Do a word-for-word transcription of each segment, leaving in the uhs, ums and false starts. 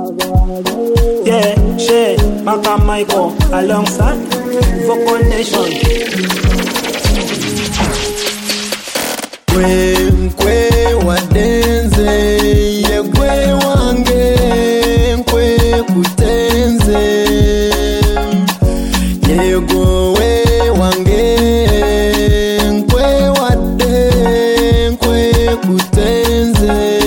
Yeah, Shay, Maka Michael, alongside Vocal Nation. Kwe mkwe wadenze, ye kwe wange, kwe kutenze, ye gowe wange, kwe wade, kwe kutenze.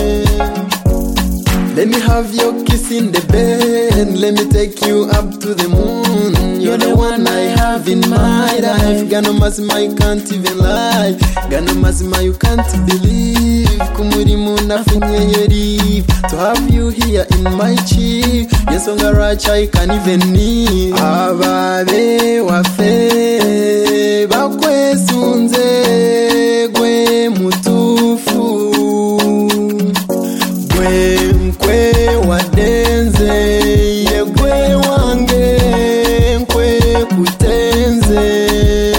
Let me have your kiss in the bed, let me take you up to the moon. You're the one I have in my life. Gano mazima, you can't even lie. Gano mazima, you can't believe. Kumurimu na finye yeri. To have you here in my cheek, yes ongaracha I can't even need. Ababe wafe bakwe sunze gwe mutufu. Gwe mkwe wadenze, ye gwe wange nkwe kutenze,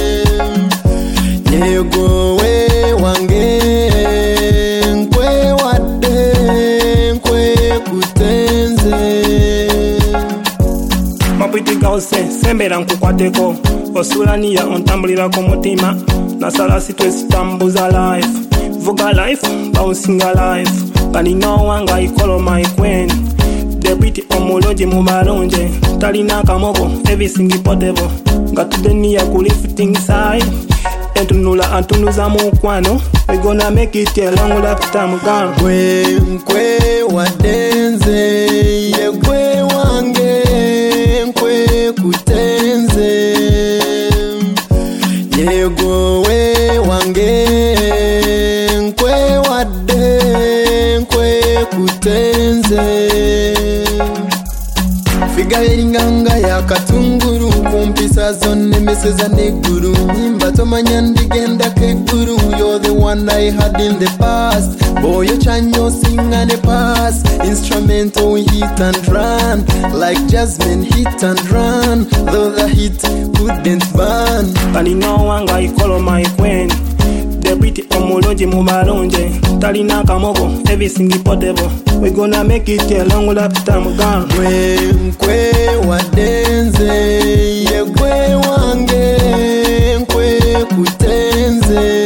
ye gowe wange nkwe wade nkwe kutenze. Mapiti gause, sembera nkukwateko, osulaniya ontambulira ku mutima, nasala sitwe sitambuza life, vuga life, bouncinga life, kanina wanga I call my queen, debiti omulungi mu balungi, talina kamogo, everything potable, gatudeniya ku lifting side, entunula antunuza mukwano, we gonna make it a long lifetime girl. Kwe mkwe wadenze, ye kwe wange nkwe kutenze, ye gowe wange nkwe wade nkwe kutenze. Figa inganga ya katunguru, kumpisa zone meseza neguru, nyimba tomanya ndigenda keguru. You're the one I had in the past, boy you chanyo sing and a pass. Instrumental hit and run, like Jasmine hit and run, though the hit couldn't burn. Kanina wanga I call my queen, debiti omulungi mu balungi, talina kamogo, everything potable, we gonna make it a long lifetime girl. Kwe mkwe wadenze, ye kwe wange nkwe kutenze,